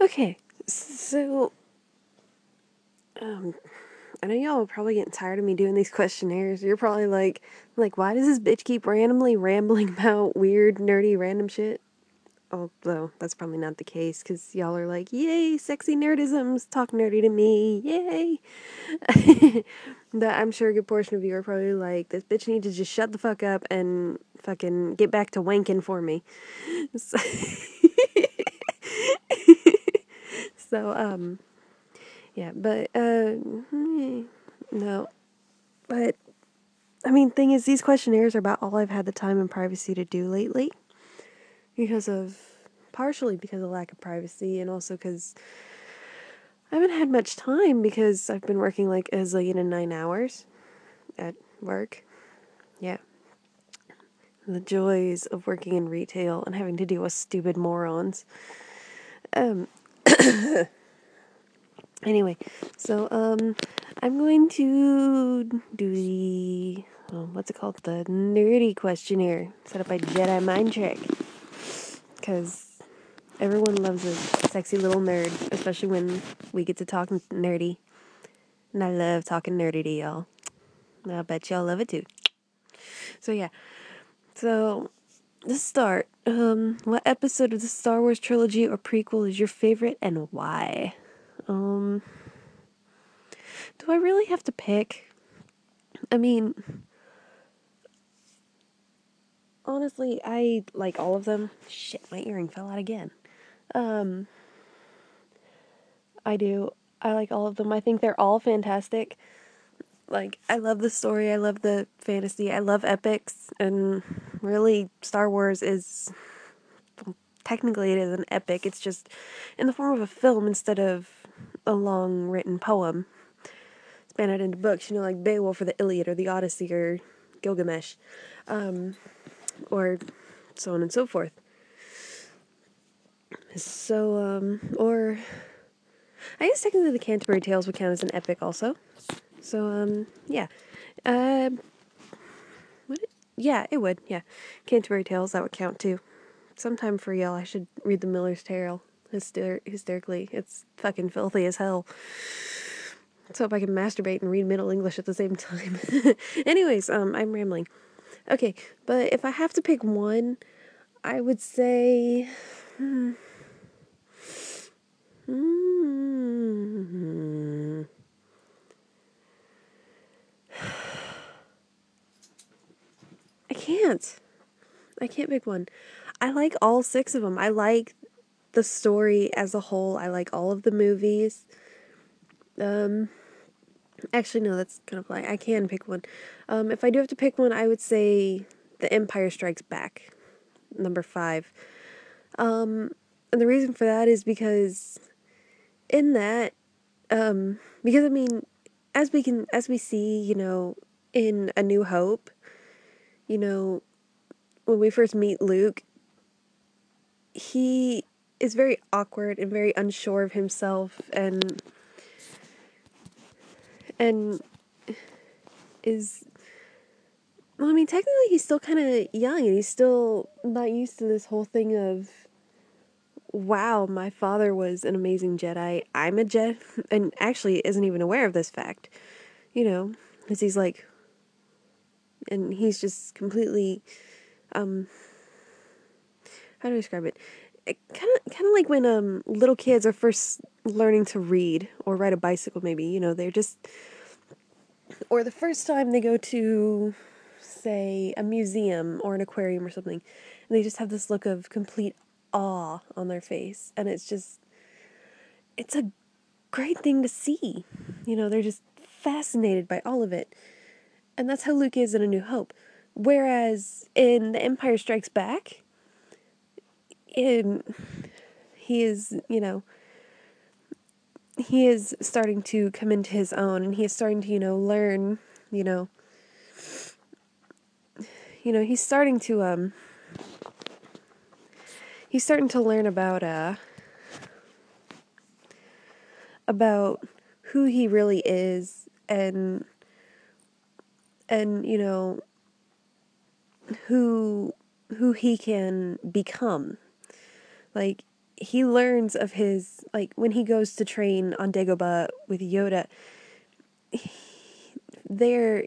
Okay, so um, I know y'all are probably getting tired of me doing these questionnaires. You're probably like, why does this bitch keep randomly rambling about weird, nerdy, random shit? Although that's probably not the case, because y'all are like, yay, sexy nerdisms, talk nerdy to me, yay. That I'm sure a good portion of you are probably like, this bitch needs to just shut the fuck up and fucking get back to wanking for me. So, so yeah, but, no. But, I mean, thing is, these questionnaires are about all I've had the time and privacy to do lately. Partially because of lack of privacy, and also because I haven't had much time because I've been working like a zillion and 9 hours at work. Yeah. The joys of working in retail and having to deal with stupid morons. Um, Anyway, so, I'm going to do what's it called? The nerdy questionnaire set up by Jedi Mind Trick. Because everyone loves a sexy little nerd, especially when we get to talk nerdy. And I love talking nerdy to y'all. I bet y'all love it too. So yeah. So, let's start. What episode of the Star Wars trilogy or prequel is your favorite and why? Do I really have to pick? I mean, honestly, I like all of them. Shit, my earring fell out again. Um, I do. I like all of them. I think they're all fantastic. Like, I love the story, I love the fantasy, I love epics, and really, Star Wars is, technically it is an epic, it's just in the form of a film instead of a long written poem. Span it into books, like Beowulf or the Iliad or the Odyssey or Gilgamesh, or so on and so forth. So, or I guess technically the Canterbury Tales would count as an epic also. So, yeah. Uh, would it? Yeah, it would, yeah. Canterbury Tales, that would count too. Sometime for y'all, I should read the Miller's Tale hysterically. It's fucking filthy as hell. Let's hope I can masturbate and read Middle English at the same time. Anyways, I'm rambling. Okay, but if I have to pick one, I would say... I can't. I can't pick one. I like all six of them. I like the story as a whole. I like all of the movies. Actually, no, that's kind of like I can pick one. If I do have to pick one, I would say The Empire Strikes Back, number 5. And the reason for that is because in that, because I mean, as we see, in A New Hope, when we first meet Luke, he is very awkward and very unsure of himself, and is, well, I mean, technically he's still kind of young and he's still not used to this whole thing of, wow, my father was an amazing Jedi, I'm a Jedi, and actually isn't even aware of this fact, because he's like, and he's just completely, how do I describe it? Kind of like when little kids are first learning to read or ride a bicycle, maybe, they're just, or the first time they go to, say, a museum or an aquarium or something, and they just have this look of complete awe on their face, and it's a great thing to see. They're just fascinated by all of it. And that's how Luke is in A New Hope. Whereas in The Empire Strikes Back, he is, he is starting to come into his own, and he is starting to, learn, he's starting to, learn about who he really is, and who he can become. Like, he learns of his, like, when he goes to train on Dagobah with Yoda, there,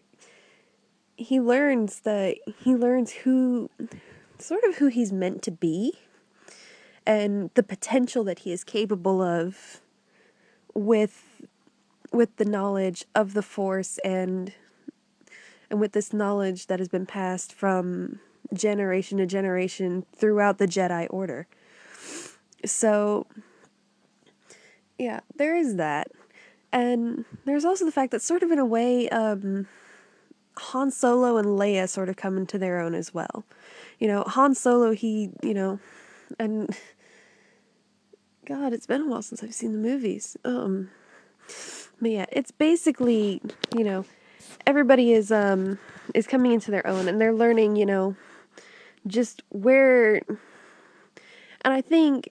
he learns who, sort of who he's meant to be, and the potential that he is capable of with the knowledge of the Force, and with this knowledge that has been passed from generation to generation throughout the Jedi Order. So, yeah, there is that. And there's also the fact that, sort of in a way, Han Solo and Leia sort of come into their own as well. You know, Han Solo, and God, it's been a while since I've seen the movies. But yeah, it's basically, you know, everybody is coming into their own, and they're learning, just where, and I think,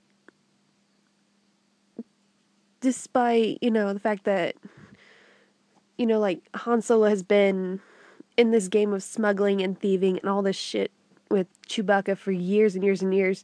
despite, the fact that, like, Han Solo has been in this game of smuggling and thieving and all this shit with Chewbacca for years and years and years,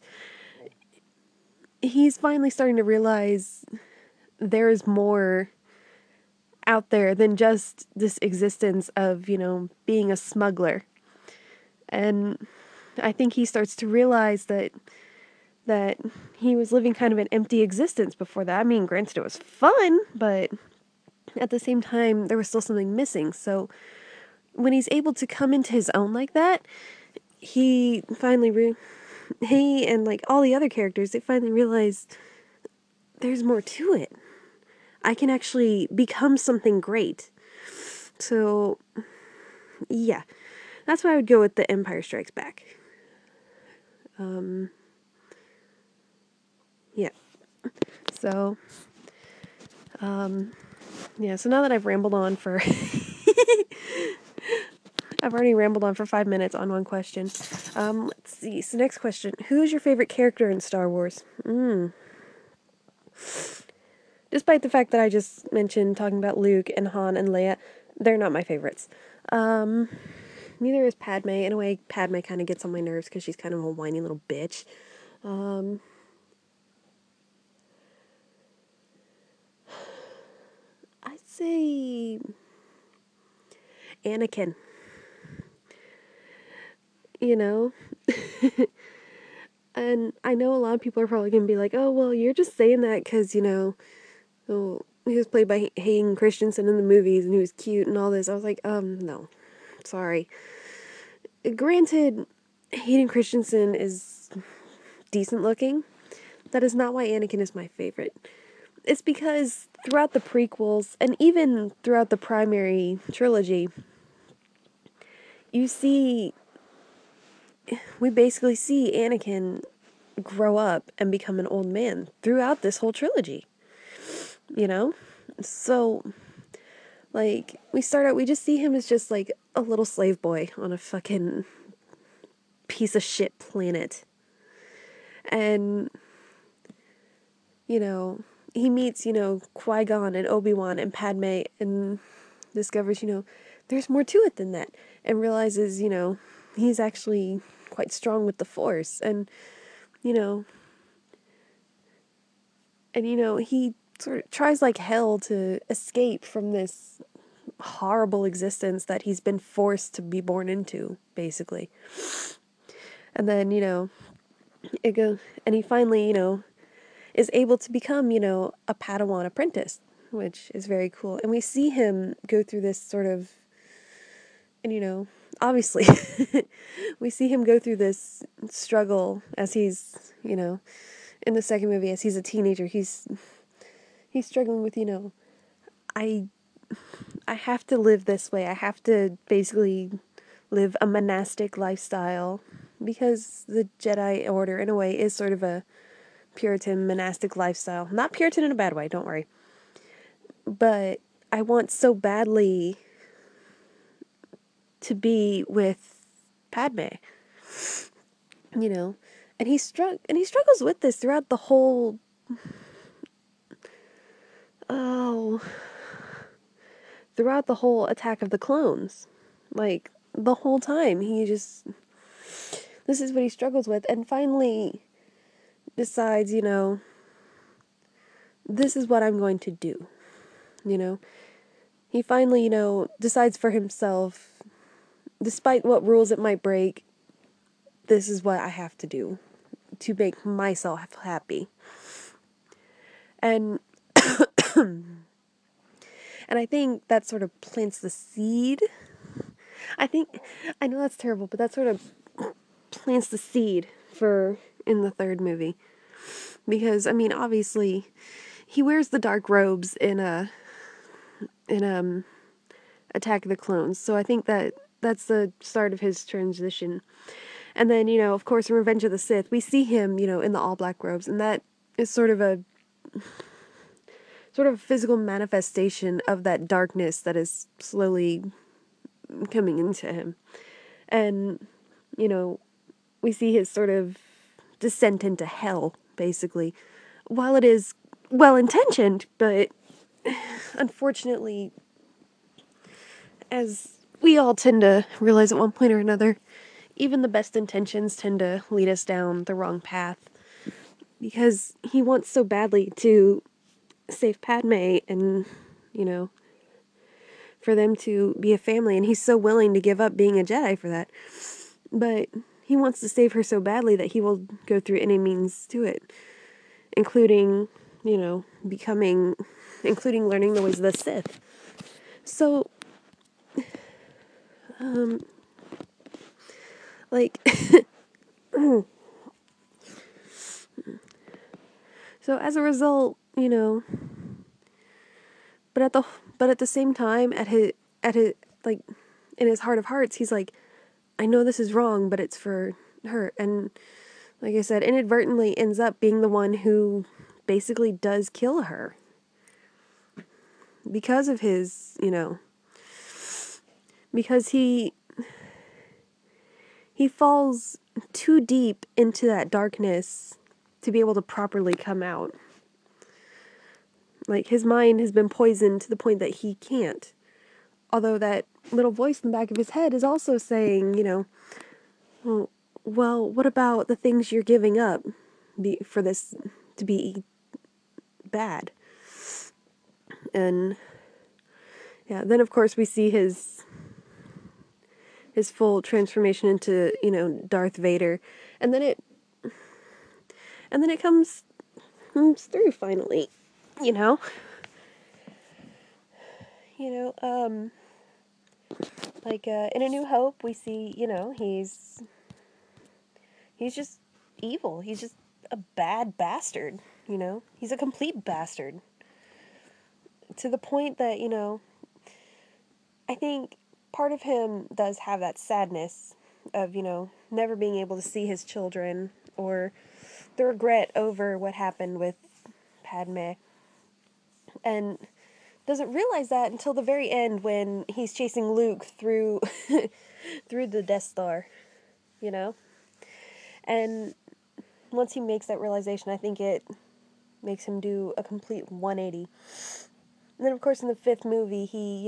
he's finally starting to realize there is more out there than just this existence of, being a smuggler. And I think he starts to realize that he was living kind of an empty existence before that. I mean, granted, it was fun, but at the same time, there was still something missing. So when he's able to come into his own like that, he finally, he and like all the other characters, they finally realize there's more to it. I can actually become something great. So, yeah, that's why I would go with The Empire Strikes Back. Yeah. So, yeah, so now that I've rambled on for I've already rambled on for 5 minutes on one question. Let's see. So next question. Who's your favorite character in Star Wars? Despite the fact that I just mentioned talking about Luke and Han and Leia, they're not my favorites. Neither is Padme. In a way, Padme kind of gets on my nerves because she's kind of a whiny little bitch. I'd say Anakin. You know? And I know a lot of people are probably going to be like, oh, well, you're just saying that because, oh, he was played by Hayden Christensen in the movies and he was cute and all this. I was like, no. Sorry. Granted, Hayden Christensen is decent looking. That is not why Anakin is my favorite. It's because throughout the prequels, and even throughout the primary trilogy, we basically see Anakin grow up and become an old man throughout this whole trilogy. So, like, we just see him as just, like, a little slave boy on a fucking piece of shit planet. And, he meets, Qui-Gon and Obi-Wan and Padme and discovers, there's more to it than that. And realizes, he's actually quite strong with the Force. And, you know, he sort of tries like hell to escape from this horrible existence that he's been forced to be born into, basically. And then, and he finally, is able to become, a Padawan apprentice, which is very cool. And we see him go through this sort of, and obviously, we see him go through this struggle as he's, in the second movie, as he's a teenager. He's struggling with, I have to live this way. I have to basically live a monastic lifestyle because the Jedi Order, in a way, is sort of a Puritan monastic lifestyle. Not Puritan in a bad way, don't worry. But I want so badly to be with Padme, and he struggles with this throughout the whole. Oh, throughout the whole Attack of the Clones, like the whole time this is what he struggles with, and finally, decides, this is what I'm going to do, you know. He finally, decides for himself, despite what rules it might break, this is what I have to do to make myself happy. And and I think that sort of plants the seed. I know that's terrible, but that sort of plants the seed for in the third movie. Because I mean, obviously, he wears the dark robes in Attack of the Clones. So I think that's the start of his transition. And then, of course, in Revenge of the Sith, we see him, in the all black robes, and that is sort of a physical manifestation of that darkness that is slowly coming into him. And, we see his sort of descent into hell, basically. While it is well intentioned, but unfortunately, as we all tend to realize at one point or another, even the best intentions tend to lead us down the wrong path. Because he wants so badly to save Padme and, you know, for them to be a family, and he's so willing to give up being a Jedi for that. But he wants to save her so badly that he will go through any means to it, including, including learning the ways of the Sith. So, like, so as a result, but at the same time, at his like, in his heart of hearts, he's like, I know this is wrong, but it's for her. And like I said, inadvertently ends up being the one who basically does kill her because of his, because he falls too deep into that darkness to be able to properly come out. Like, his mind has been poisoned to the point that he can't. Although that little voice in the back of his head is also saying, well, what about the things you're giving up for this to be bad? And yeah, then of course we see his full transformation into, Darth Vader. And then it comes through finally, you know. You know, in A New Hope we see, he's just evil. He's just a bad bastard, He's a complete bastard. To the point that, I think part of him does have that sadness of, never being able to see his children, or the regret over what happened with Padme. And doesn't realize that until the very end when he's chasing Luke through through the Death Star, you know? And once he makes that realization, I think it makes him do a complete 180. And then of course in the fifth movie, he,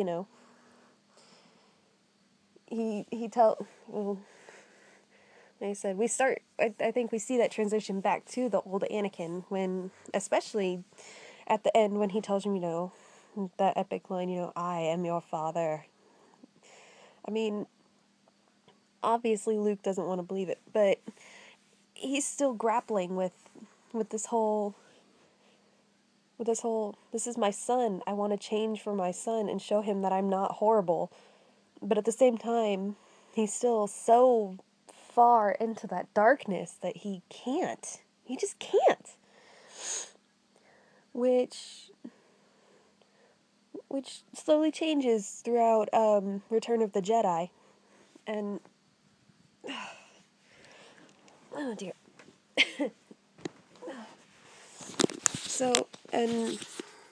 well, like I said, I think we see that transition back to the old Anakin when, especially at the end when he tells him, that epic line, I am your father. I mean, obviously Luke doesn't want to believe it, but he's still grappling with this whole this is my son. I want to change for my son and show him that I'm not horrible. But at the same time, he's still so far into that darkness that he can't. He just can't. Which slowly changes throughout Return of the Jedi. And oh dear. So, and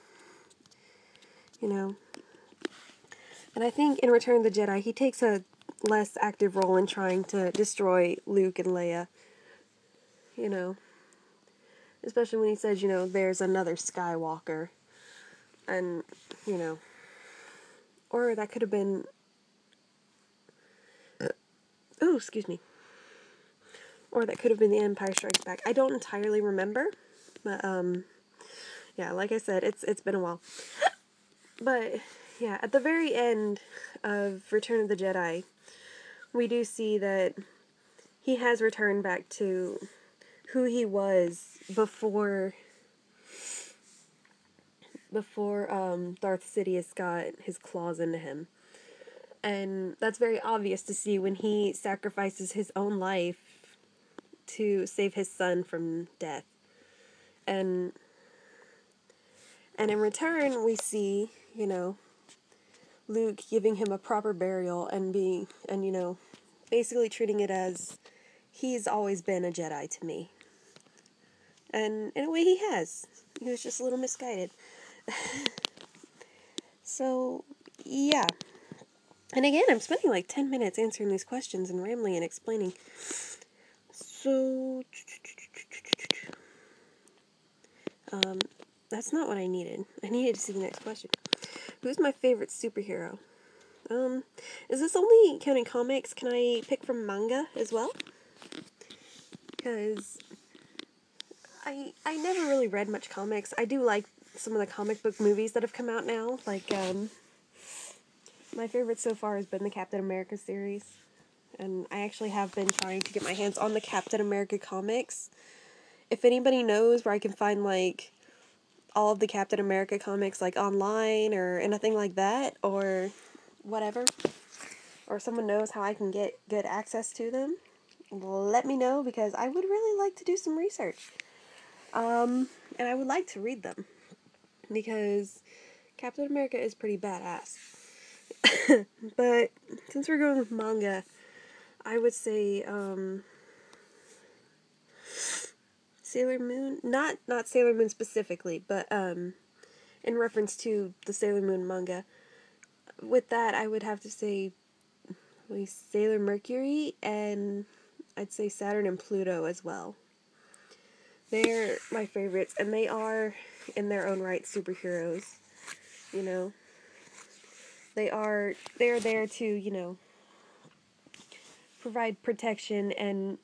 you know, and I think in Return of the Jedi, he takes a less active role in trying to destroy Luke and Leia. Especially when he says, there's another Skywalker. And, or that could have been, oh, excuse me. Or that could have been The Empire Strikes Back. I don't entirely remember, but yeah, like I said, it's been a while. But yeah, at the very end of Return of the Jedi, we do see that he has returned back to who he was before Darth Sidious got his claws into him. And that's very obvious to see when he sacrifices his own life to save his son from death. And in return, we see, Luke giving him a proper burial and basically treating it as he's always been a Jedi to me. And in a way he has. He was just a little misguided. So, yeah. And again, I'm spending like 10 minutes answering these questions and rambling and explaining. So, that's not what I needed. I needed to see the next question. Who's my favorite superhero? Is this only counting comics? Can I pick from manga as well? Because I never really read much comics. I do like some of the comic book movies that have come out now. Like, my favorite so far has been the Captain America series. And I actually have been trying to get my hands on the Captain America comics. If anybody knows where I can find, like, all of the Captain America comics, like, online or anything like that, or whatever, or someone knows how I can get good access to them, let me know, because I would really like to do some research. And I would like to read them, because Captain America is pretty badass. But since we're going with manga, I would say, Sailor Moon, not Sailor Moon specifically, but, in reference to the Sailor Moon manga. With that, I would have to say Sailor Mercury, and I'd say Saturn and Pluto as well. They're my favorites, and they are, in their own right, superheroes. They're there to, provide protection and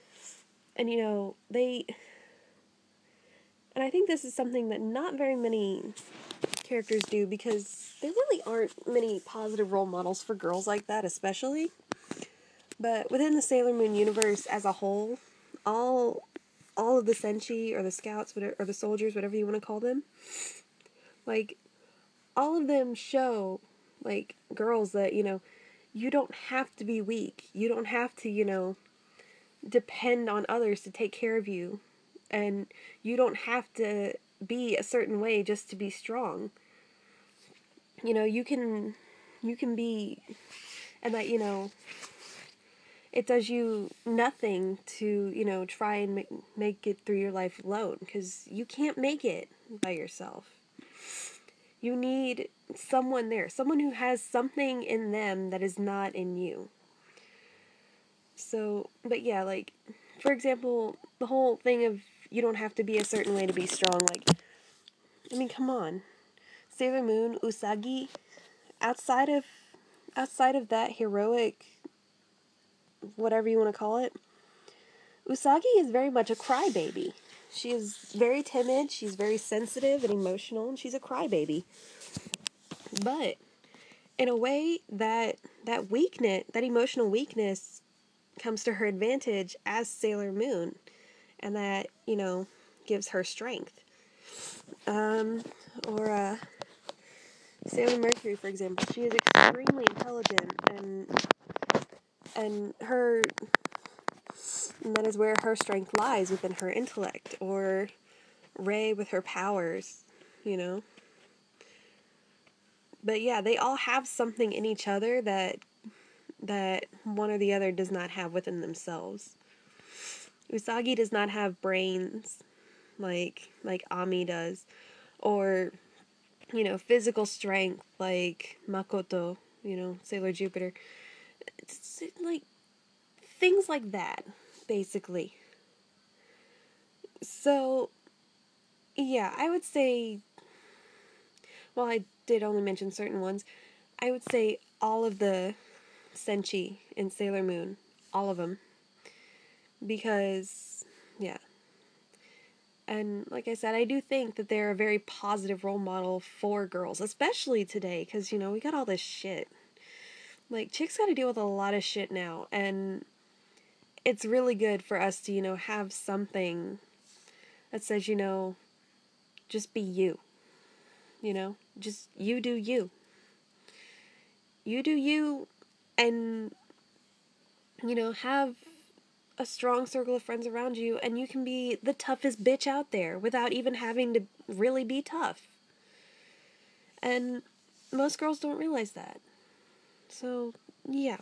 and I think this is something that not very many characters do, because there really aren't many positive role models for girls like that, especially. But within the Sailor Moon universe as a whole, all of the Senshi, or the scouts, whatever, or the soldiers, whatever you want to call them, like, all of them show, like, girls that, you don't have to be weak. You don't have to, depend on others to take care of you. And you don't have to be a certain way just to be strong. You can be, and that, it does you nothing to, try and make it through your life alone, because you can't make it by yourself. You need someone there, someone who has something in them that is not in you. So, but yeah, like, for example, the whole thing of you don't have to be a certain way to be strong, like, I mean, come on. Sailor Moon, Usagi, outside of that heroic, whatever you want to call it, Usagi is very much a crybaby. She is very timid, she's very sensitive and emotional, and she's a crybaby. But in a way, that weakness, that emotional weakness, comes to her advantage as Sailor Moon, and that, gives her strength. Or Sailor Mercury, for example, she is extremely intelligent, and that is where her strength lies, within her intellect. Or Rey with her powers, But yeah, they all have something in each other that one or the other does not have within themselves. Usagi does not have brains like Ami does, or physical strength like Makoto, Sailor Jupiter. It's like things like that, basically. So yeah, I would say, well, I did only mention certain ones, I would say all of the Senshi in Sailor Moon, all of them. because, yeah. And like I said, I do think that they're a very positive role model for girls, especially today, because, we got all this shit. Like, chicks got to deal with a lot of shit now, and it's really good for us to, have something that says, just be you, just you do you. You do you, and, have a strong circle of friends around you, and you can be the toughest bitch out there without even having to really be tough. And most girls don't realize that. So, yeah.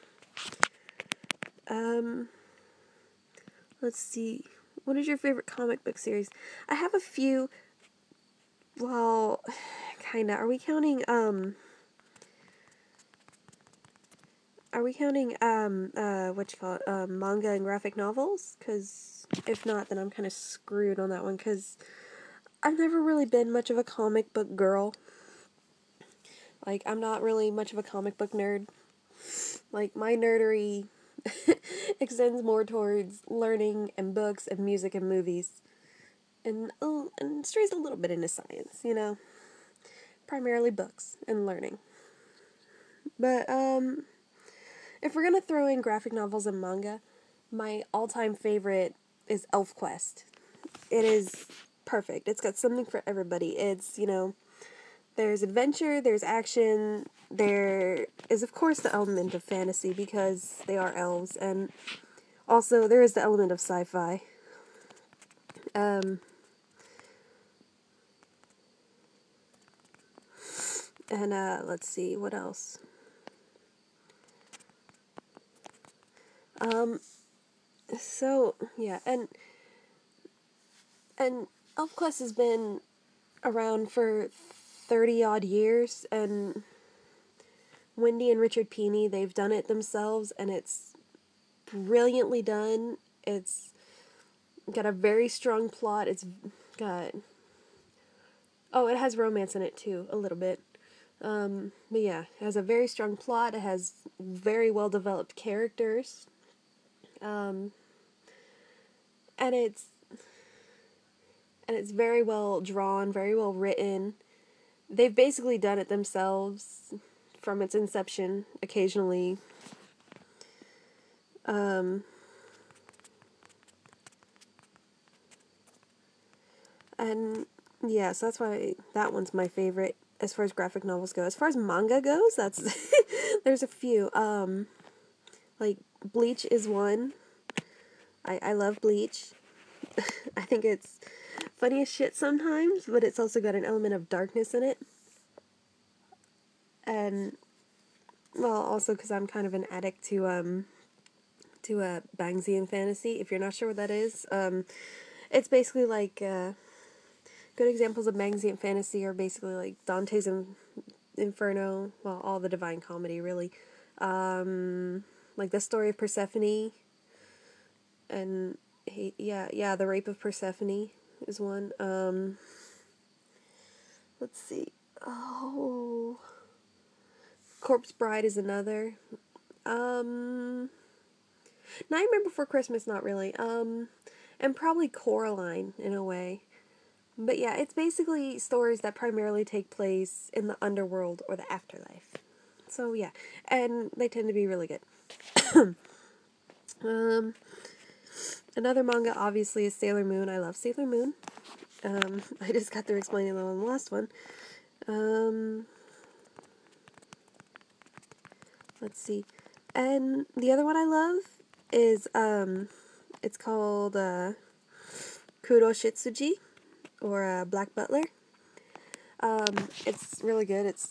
Um, let's see. What is your favorite comic book series? I have a few. Well, kinda. Are we counting, what you call it, manga and graphic novels? Because if not, then I'm kind of screwed on that one, because I've never really been much of a comic book girl. Like, I'm not really much of a comic book nerd. Like, my nerdery extends more towards learning and books and music and movies. And strays a little bit into science, Primarily books and learning. But, if we're gonna throw in graphic novels and manga, my all-time favorite is ElfQuest. It is perfect. It's got something for everybody. It's, there's adventure, there's action, there is, of course, the element of fantasy because they are elves, and also there is the element of sci-fi. Um, and, let's see, what else? Um, so, yeah, and ElfQuest has been around for 30 odd years, and Wendy and Richard Pini, they've done it themselves, and it's brilliantly done. It's got a very strong plot. It's got... Oh, it has romance in it too, a little bit. But yeah, it has a very strong plot. It has very well developed characters. Um, and it's very well drawn, very well written. They've basically done it themselves from its inception, occasionally. Um, and yeah, so that's why that one's my favorite as far as graphic novels go. As far as manga goes, that's there's a few. Like Bleach is one. I love Bleach. I think it's funny as shit sometimes, but it's also got an element of darkness in it. And well, also because I'm kind of an addict to Bangsian fantasy. If you're not sure what that is, it's basically like good examples of Bangsian fantasy are basically like Dante's Inferno. Well, all the Divine Comedy really. Like the story of Persephone, and the Rape of Persephone is one. Let's see. Oh, Corpse Bride is another. Nightmare Before Christmas, not really. And probably Coraline in a way. But yeah, it's basically stories that primarily take place in the underworld or the afterlife. So yeah, and they tend to be really good. um, Another manga obviously is Sailor Moon. I love Sailor Moon. I just got through explaining that on the last one. Let's see. And the other one I love is, it's called, Kuro Shitsuji, or, Black Butler. It's really good. It's,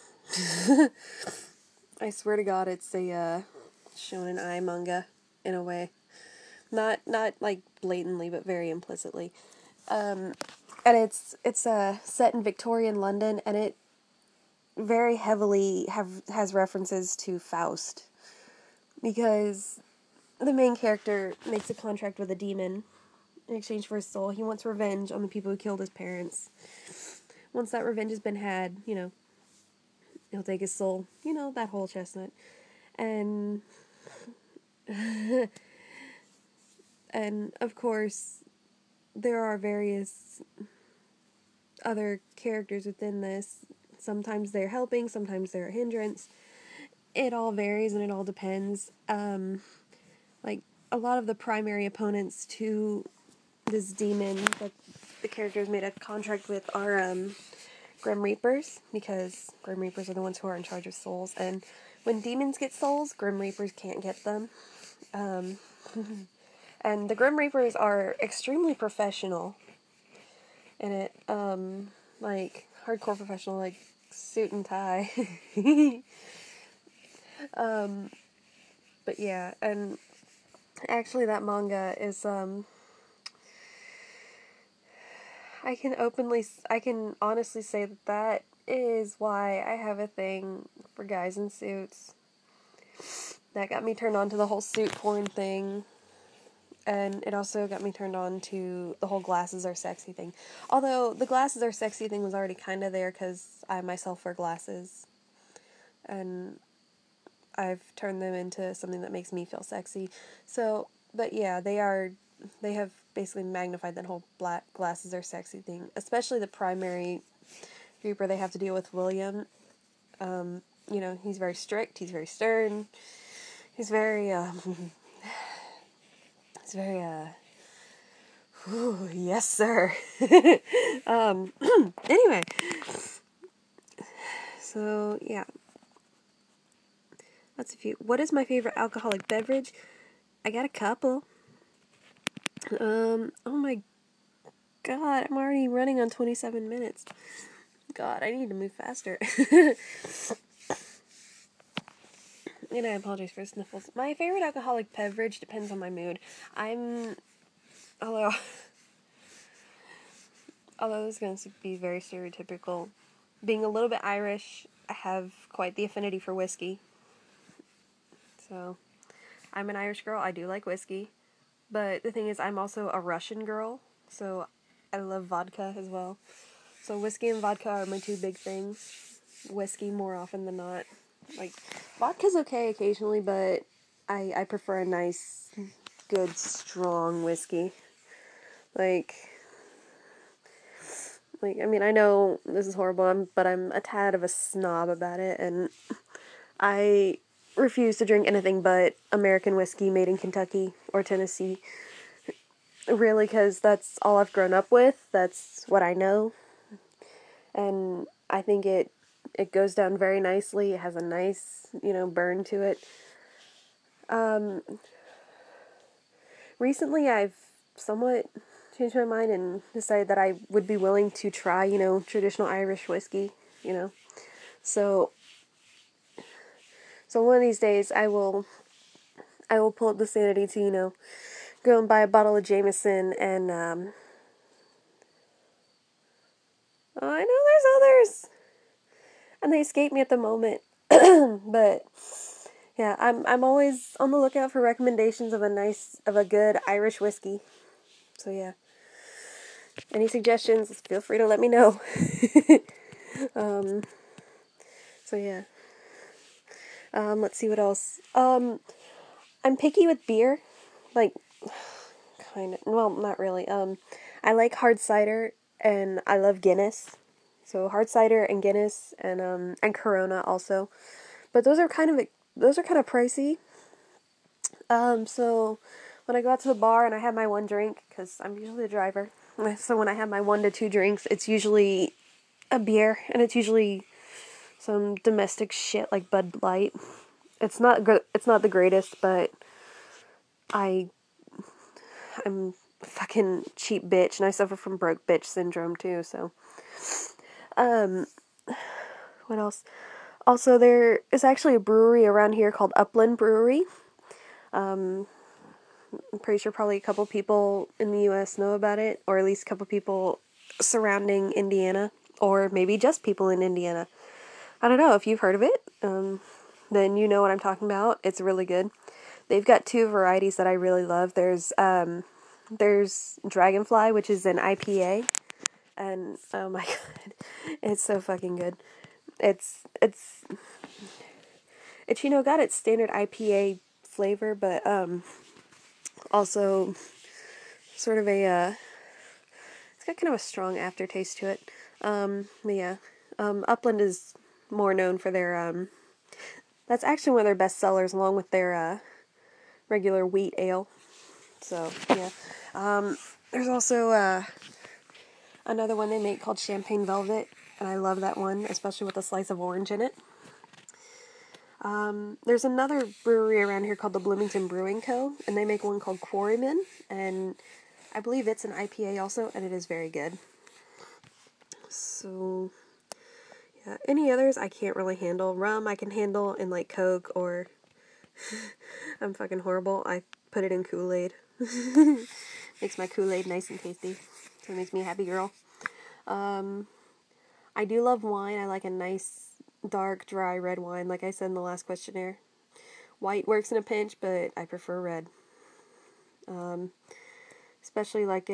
I swear to God, it's a, shonen ai manga, in a way. Not like blatantly, but very implicitly. And it's set in Victorian London, and it very heavily has references to Faust, because the main character makes a contract with a demon in exchange for his soul. He wants revenge on the people who killed his parents. Once that revenge has been had, he'll take his soul. That whole chestnut. And And of course, there are various other characters within this. Sometimes they're helping, sometimes they're a hindrance. It all varies and it all depends. Like, a lot of the primary opponents to this demon that the characters made a contract with are Grim Reapers, because Grim Reapers are the ones who are in charge of souls, and when demons get souls, Grim Reapers can't get them. And the Grim Reapers are extremely professional in it, like hardcore professional, like suit and tie. But yeah, and actually that manga is, I can honestly say that that is why I have a thing for guys in suits. That got me turned on to the whole suit porn thing. And it also got me turned on to the whole glasses are sexy thing. Although the glasses are sexy thing was already kind of there because I myself wear glasses. And I've turned them into something that makes me feel sexy. So, but yeah, they have basically magnified that whole black glasses are sexy thing. Especially the primary Reaper they have to deal with, William. You know, he's very strict, he's very stern, he's very, he's very, ooh, yes sir. Anyway, so yeah, that's a few. What is my favorite alcoholic beverage? I got a couple. Oh my god, I'm already running on 27 minutes. God, I need to move faster. And I apologize for sniffles. My favorite alcoholic beverage depends on my mood. Although, although this is going to be very stereotypical, being a little bit Irish, I have quite the affinity for whiskey. So, I'm an Irish girl, I do like whiskey. But the thing is, I'm also a Russian girl, so I love vodka as well. So whiskey and vodka are my two big things. Whiskey more often than not. Like, vodka's okay occasionally, but I prefer a nice, good, strong whiskey. Like, I mean, I know this is horrible, but I'm a tad of a snob about it, and I refuse to drink anything but American whiskey made in Kentucky or Tennessee. Really, because that's all I've grown up with. That's what I know. And I think it goes down very nicely. It has a nice, burn to it. Recently, I've somewhat changed my mind and decided that I would be willing to try, traditional Irish whiskey, you know. So, so one of these days, I will pull up the sanity to, go and buy a bottle of Jameson and, oh, I know there's others, and they escape me at the moment, but yeah, I'm always on the lookout for recommendations of a good Irish whiskey. So yeah, any suggestions? Feel free to let me know. So yeah, let's see what else. I'm picky with beer, like kind of. Well, not really. I like hard cider and I love Guinness. So hard cider and Guinness and Corona also, but those are kind of pricey. So when I go out to the bar and I have my one drink, because I'm usually the driver, so when I have my 1 to 2 drinks, it's usually a beer, and it's usually some domestic shit like Bud Light. It's not the greatest, but I I'm a fucking cheap bitch, and I suffer from broke bitch syndrome too. So, um, what else? Also, there is actually a brewery around here called Upland Brewery. I'm pretty sure probably a couple people in the U.S. know about it, or at least a couple people surrounding Indiana, or maybe just people in Indiana. I don't know if you've heard of it. Then you know what I'm talking about. It's really good. They've got two varieties that I really love. There's Dragonfly, which is an IPA, and oh my god, it's so fucking good. It's got its standard IPA flavor, but also sort of it's got kind of a strong aftertaste to it. But yeah, Upland is more known for their, that's actually one of their best sellers along with their, regular wheat ale. So, yeah. There's also, another one they make called Champagne Velvet, and I love that one, especially with a slice of orange in it. There's another brewery around here called the Bloomington Brewing Co., and they make one called Quarryman, and I believe it's an IPA also, and it is very good. So, yeah, any others I can't really handle. Rum I can handle in like Coke, or I'm fucking horrible. I put it in Kool-Aid. Makes my Kool-Aid nice and tasty. So it makes me a happy girl. I do love wine. I like a nice, dark, dry red wine, like I said in the last questionnaire. White works in a pinch, but I prefer red. Especially like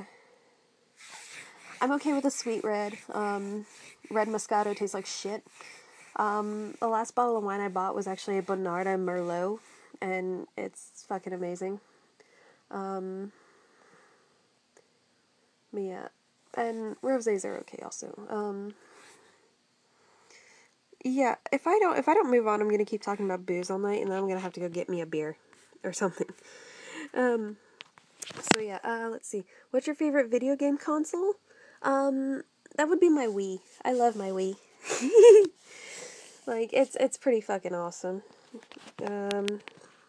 I'm okay with a sweet red. Red Moscato tastes like shit. The last bottle of wine I bought was actually a Bonarda Merlot, and it's fucking amazing. But yeah, and rosés are okay also. Yeah, if I don't move on, I'm gonna keep talking about booze all night, and then I'm gonna have to go get me a beer or something. Um, so yeah, let's see. What's your favorite video game console? That would be my Wii. I love my Wii. Like it's pretty fucking awesome. Um,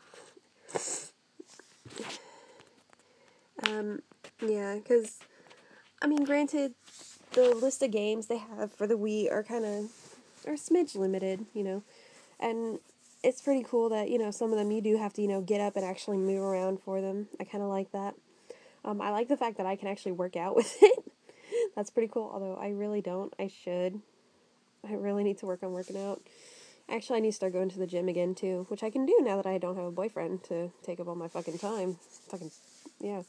yeah, because I mean, granted, the list of games they have for the Wii are smidge limited, and it's pretty cool that, some of them you do have to, get up and actually move around for them. I kind of like that. I like the fact that I can actually work out with it. That's pretty cool, although I really don't. I should. I really need to work on working out. Actually, I need to start going to the gym again, too, which I can do now that I don't have a boyfriend to take up all my fucking time. Fucking, yeah.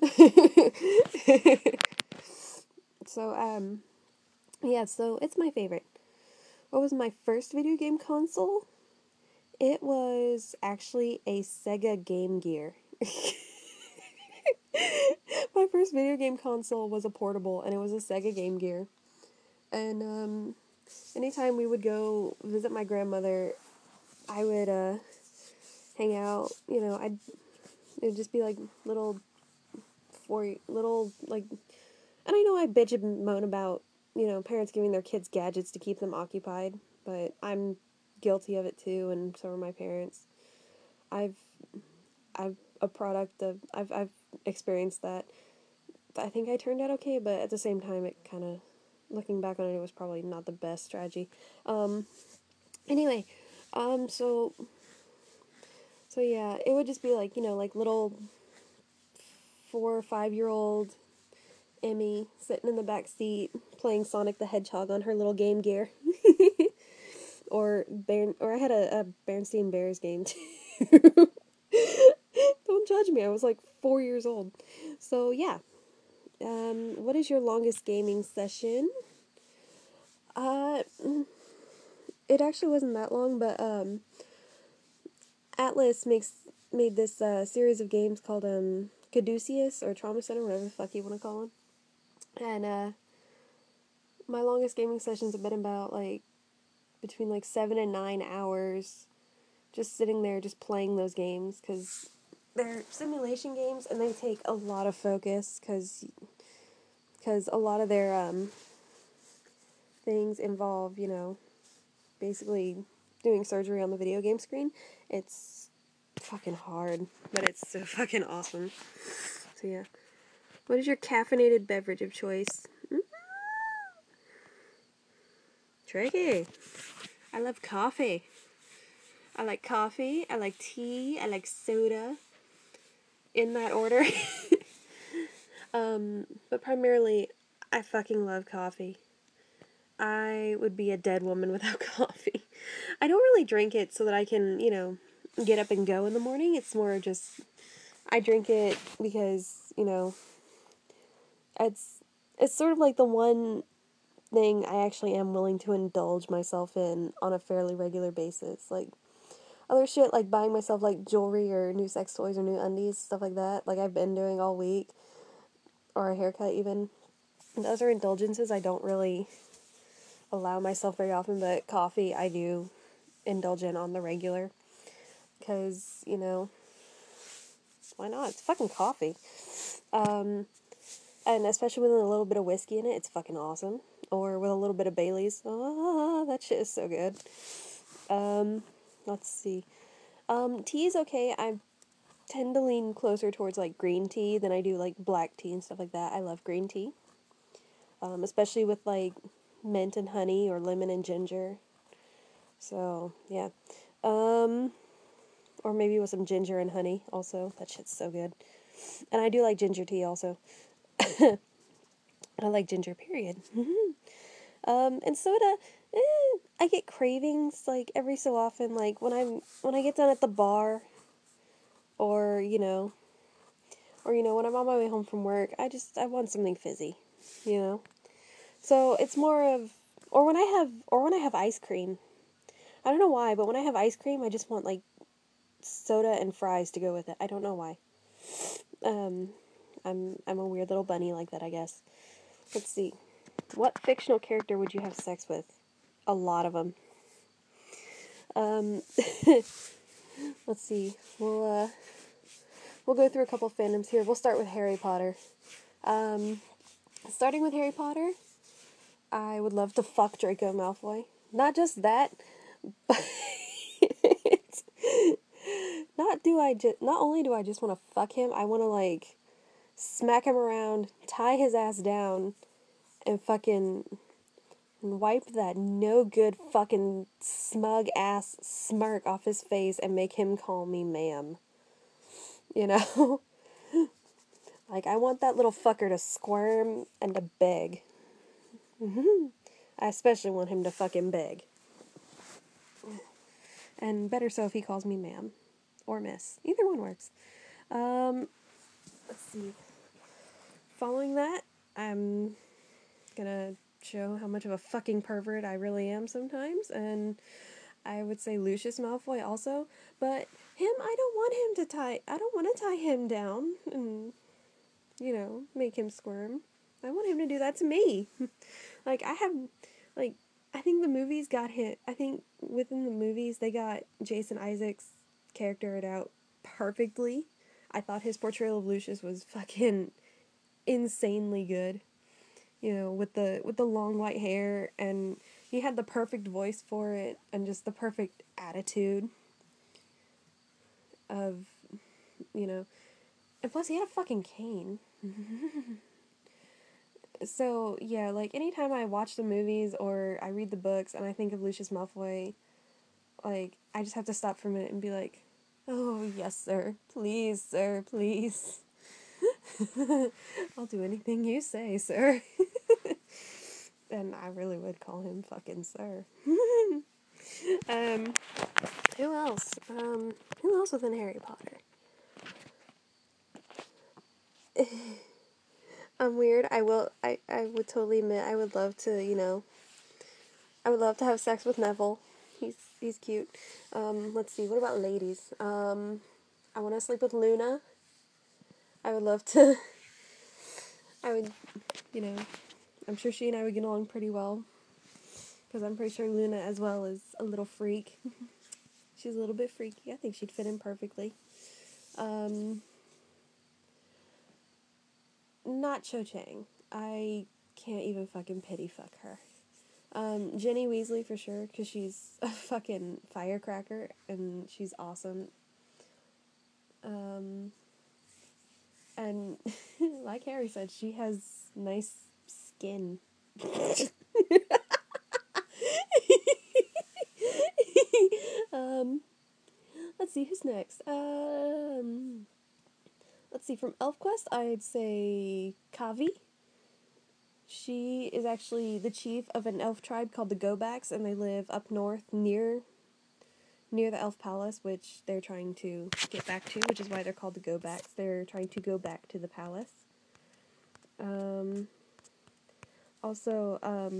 So, yeah, so it's my favorite. What was my first video game console? It was actually a Sega Game Gear. My first video game console was a portable, and it was a Sega Game Gear. And, anytime we would go visit my grandmother, I would, hang out, it would just be like like, and I know I bitch and moan about, parents giving their kids gadgets to keep them occupied, but I'm guilty of it too, and so are my parents. I've, I've a product of, I've experienced that. I think I turned out okay, but at the same time, it kind of, looking back on it, it was probably not the best strategy. Anyway, so yeah, it would just be like, like little 4 or 5 year old Emmy sitting in the back seat playing Sonic the Hedgehog on her little Game Gear. Or I had a Bernstein Bears game too. Don't judge me. I was like 4 years old. So yeah. What is your longest gaming session? Uh, it actually wasn't that long, but Atlas made this series of games called Caduceus or Trauma Center, whatever the fuck you want to call them. And my longest gaming sessions have been about like between like 7 and 9 hours, just sitting there just playing those games, because they're simulation games and they take a lot of focus, because a lot of their things involve, basically doing surgery on the video game screen. It's fucking hard, but it's so fucking awesome. So yeah. What is your caffeinated beverage of choice? Tricky. I love coffee. I like coffee, I like tea, I like soda. In that order. But primarily, I fucking love coffee. I would be a dead woman without coffee. I don't really drink it so that I can, get up and go in the morning. It's more just, I drink it because, it's sort of like the one thing I actually am willing to indulge myself in on a fairly regular basis. Like, other shit, like buying myself, like, jewelry or new sex toys or new undies, stuff like that, like I've been doing all week. or a haircut even. Those are indulgences I don't really allow myself very often, but coffee I do indulge in on the regular. Because, you know, why not? It's fucking coffee. And especially with a little bit of whiskey in it, it's fucking awesome. Or with a little bit of Bailey's. Oh, that shit is so good. Let's see. Tea is okay. I tend to lean closer towards, like, green tea than I do, like, black tea and stuff like that. I love green tea. Especially with, like, mint and honey or lemon and ginger. So, yeah. Or maybe with some ginger and honey also. That shit's so good. And I do like ginger tea also. I like ginger, period. And soda, I get cravings like every so often, like when I get done at the bar, or when I'm on my way home from work, I want something fizzy, you know. So it's more of, or when I have ice cream. I don't know why, but when I have ice cream, I just want like soda and fries to go with it. I don't know why. Um, I'm a weird little bunny like that, I guess. Let's see. What fictional character would you have sex with? A lot of them. Um, let's see. We'll go through a couple fandoms here. We'll start with Harry Potter. Starting with Harry Potter, I would love to fuck Draco Malfoy. Not just that, but not only do I just want to fuck him, I want to like smack him around, tie his ass down, and fucking wipe that no good fucking smug ass smirk off his face and make him call me ma'am. You know? Like, I want that little fucker to squirm and to beg. I especially want him to fucking beg. And better so if he calls me ma'am. Or miss. Either one works. Let's see. Following that, I'm gonna show how much of a fucking pervert I really am sometimes, and I would say Lucius Malfoy also, but I don't want to tie him down and, make him squirm. I want him to do that to me. Like, I think the movies got hit, I think within the movies they got Jason Isaacs' character it out perfectly. I thought his portrayal of Lucius was fucking insanely good. With the long white hair, and he had the perfect voice for it and just the perfect attitude of, and plus he had a fucking cane. So, yeah, like anytime I watch the movies or I read the books and I think of Lucius Malfoy, like I just have to stop for a minute and be like, "Oh, yes, sir. Please, sir, please." I'll do anything you say, sir. And I really would call him fucking sir. um, who else? Who else within Harry Potter? I'm weird. I would totally admit I would love to, I would love to have sex with Neville. He's cute. Let's see, what about ladies? I want to sleep with Luna. I would love to, I would, you know, I'm sure she and I would get along pretty well. Because I'm pretty sure Luna as well is a little freak. She's a little bit freaky. I think she'd fit in perfectly. Not Cho Chang. I can't even fucking pity fuck her. Ginny Weasley for sure, because she's a fucking firecracker and she's awesome. And like Harry said, she has nice skin. Let's see, who's next? Let's see, from ElfQuest, I'd say Kavi. She is actually the chief of an elf tribe called the Gobaks, and they live up north near the Elf Palace, which they're trying to get back to, which is why they're called the Gobaks. They're trying to go back to the palace. Also,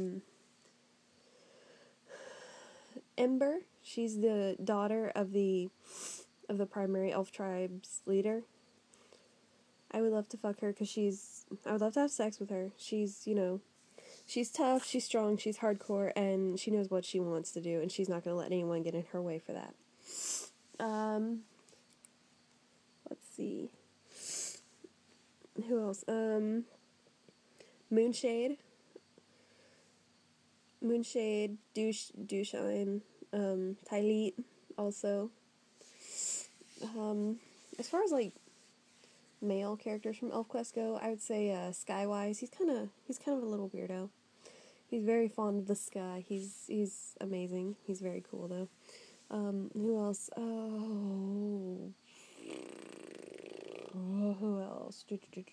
Ember, she's the daughter of the primary elf tribe's leader. I would love to fuck her because I would love to have sex with her. She's, she's tough, she's strong, she's hardcore, and she knows what she wants to do, and she's not going to let anyone get in her way for that. Let's see. Who else? Moonshade. Moonshade, Douchine, Tyleet, also. As far as, like, male characters from ElfQuest go, I would say, Skywise. He's kind of a little weirdo. He's very fond of the sky. He's amazing. He's very cool, though. Who else? Who else?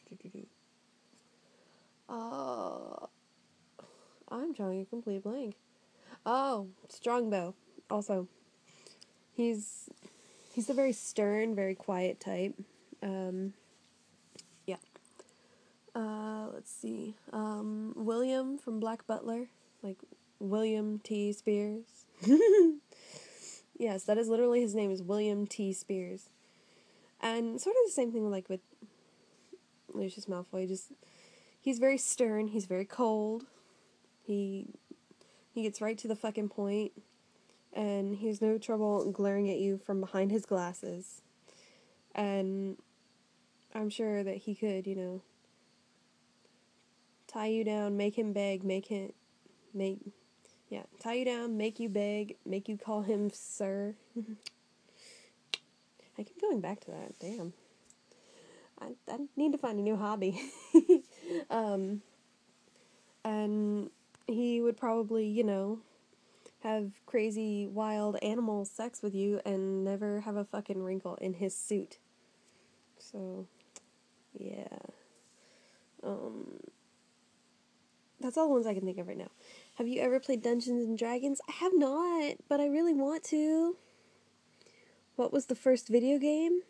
I'm drawing a complete blank. Oh, Strongbow. Also, he's a very stern, very quiet type. Yeah. Let's see. William from Black Butler, like William T. Spears. Yes, that is literally his name is William T. Spears. And sort of the same thing like with Lucius Malfoy. He's very stern. He's very cold. He gets right to the fucking point, and he has no trouble glaring at you from behind his glasses. And I'm sure that he could, tie you down, make him beg, tie you down, make you beg, make you call him sir. I keep going back to that, damn. I need to find a new hobby. And he would probably, have crazy, wild animal sex with you and never have a fucking wrinkle in his suit. So, yeah. That's all the ones I can think of right now. Have you ever played Dungeons and Dragons? I have not, but I really want to. What was the first video game?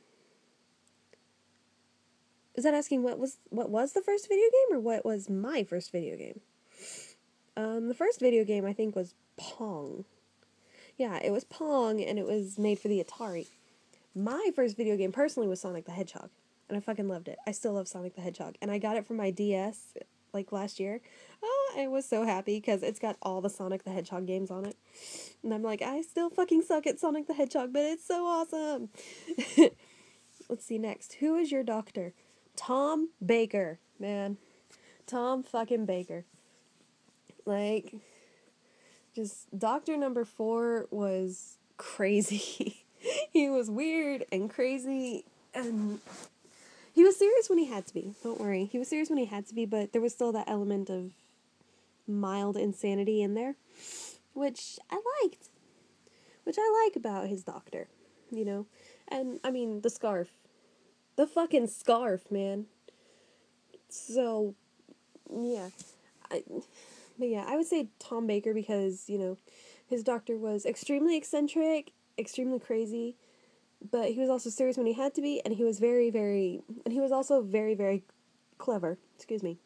Is that asking what was the first video game, or what was my first video game? The first video game I think was Pong. Yeah, it was Pong, and it was made for the Atari. My first video game personally was Sonic the Hedgehog, and I fucking loved it. I still love Sonic the Hedgehog, and I got it for my DS like last year. Oh, I was so happy because it's got all the Sonic the Hedgehog games on it. And I'm like, I still fucking suck at Sonic the Hedgehog, but it's so awesome. Let's see next. Who is your doctor? Tom Baker, man. Tom fucking Baker. Like, just Doctor Number 4 was crazy. He was weird and crazy, and he was serious when he had to be. Don't worry. He was serious when he had to be, but there was still that element of mild insanity in there, which I liked. Which I like about his doctor, And, I mean, the scarf. The fucking scarf, man. So, yeah. But yeah, I would say Tom Baker because, his doctor was extremely eccentric, extremely crazy, but he was also serious when he had to be, and he was and he was also very, very clever. Excuse me.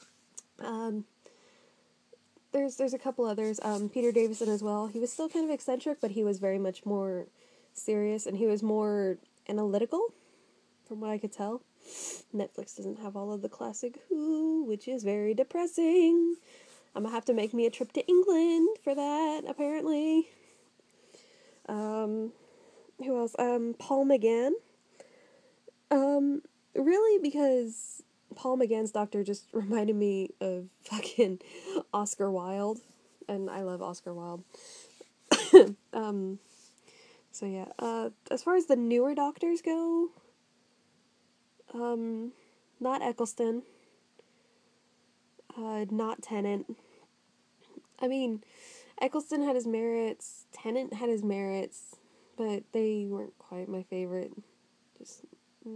There's a couple others. Peter Davison as well. He was still kind of eccentric, but he was very much more serious, and he was more analytical, from what I could tell. Netflix doesn't have all of the classic Who, which is very depressing. I'm gonna have to make me a trip to England for that, apparently. Who else? Paul McGann. Really, because Paul McGann's doctor just reminded me of fucking Oscar Wilde, and I love Oscar Wilde. So yeah, as far as the newer doctors go, not Eccleston, not Tennant. I mean, Eccleston had his merits, Tennant had his merits, but they weren't quite my favorite. Just,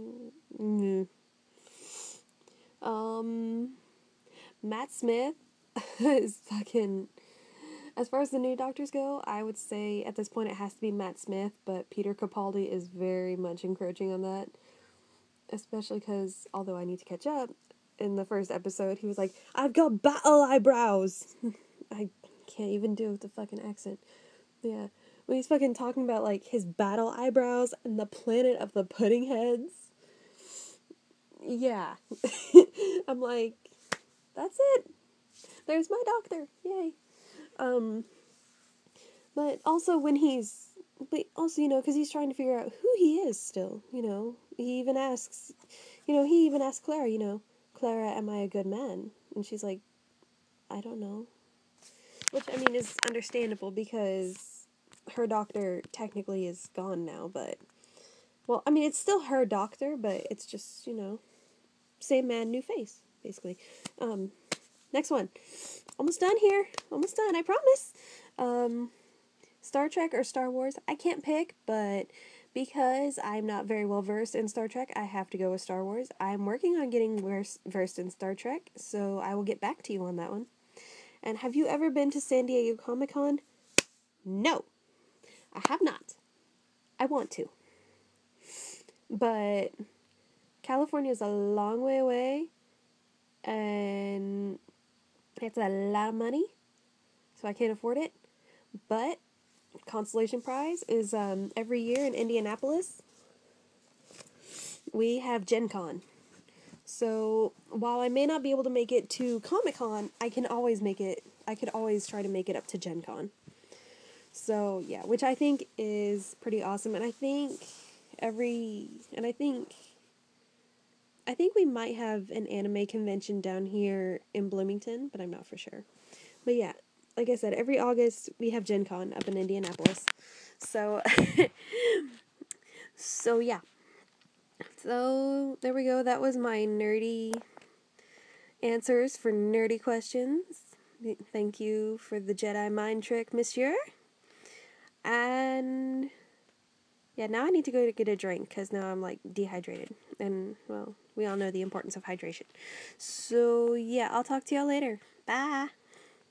Matt Smith is fucking... As far as the new doctors go, I would say at this point it has to be Matt Smith, but Peter Capaldi is very much encroaching on that. Especially because, although I need to catch up, in the first episode he was like, I've got battle eyebrows! I can't even do it with the fucking accent. Yeah. When he's fucking talking about, like, his battle eyebrows and the planet of the pudding heads. Yeah. I'm like, that's it. There's my doctor. Yay. Um, but also because he's trying to figure out who he is still, he even asks Clara, Clara, am I a good man? And she's like, I don't know. Which, I mean, is understandable because her doctor technically is gone now, but, well, I mean, it's still her doctor, but it's just, same man, new face, basically. Next one. Almost done here. Almost done, I promise. Star Trek or Star Wars? I can't pick, but because I'm not very well versed in Star Trek, I have to go with Star Wars. I'm working on getting versed in Star Trek, so I will get back to you on that one. And have you ever been to San Diego Comic Con? No, I have not. I want to. But California is a long way away, and it's a lot of money, so I can't afford it. But consolation prize is every year in Indianapolis, we have Gen Con. So while I may not be able to make it to Comic Con, I can always make it. I could always try to make it up to Gen Con. So yeah, which I think is pretty awesome, and I think I think we might have an anime convention down here in Bloomington, but I'm not for sure. But yeah, like I said, every August we have Gen Con up in Indianapolis. So so yeah. So there we go. That was my nerdy answers for nerdy questions. Thank you for the Jedi mind trick, monsieur. And yeah, now I need to go to get a drink because now I'm like dehydrated. And well, we all know the importance of hydration. So yeah, I'll talk to y'all later. Bye.